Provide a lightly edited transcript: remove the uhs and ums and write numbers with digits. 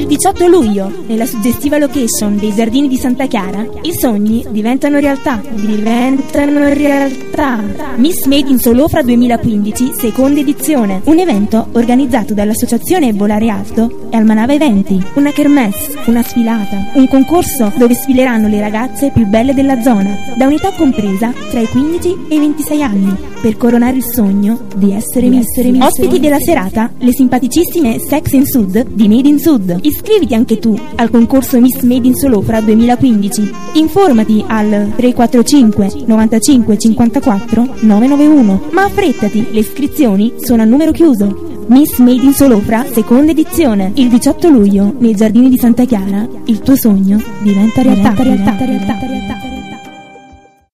Il 18 luglio, nella suggestiva location dei Giardini di Santa Chiara, i sogni diventano realtà. Miss Made in Solofra 2015, seconda edizione. Un evento organizzato dall'associazione Volare Alto e Almanava Eventi. Una kermesse, una sfilata, un concorso dove sfileranno le ragazze più belle della zona, da un'età compresa tra i 15 e i 26 anni, per coronare il sogno di essere Miss. Ospiti della serata, le simpaticissime Sex in Sud di Made in Sud. Iscriviti anche tu al concorso Miss Made in Solofra 2015. Informati al 345 95 54 991. Ma affrettati, le iscrizioni sono a numero chiuso. Miss Made in Solofra, seconda edizione. Il 18 luglio, nei Giardini di Santa Chiara, il tuo sogno diventa realtà.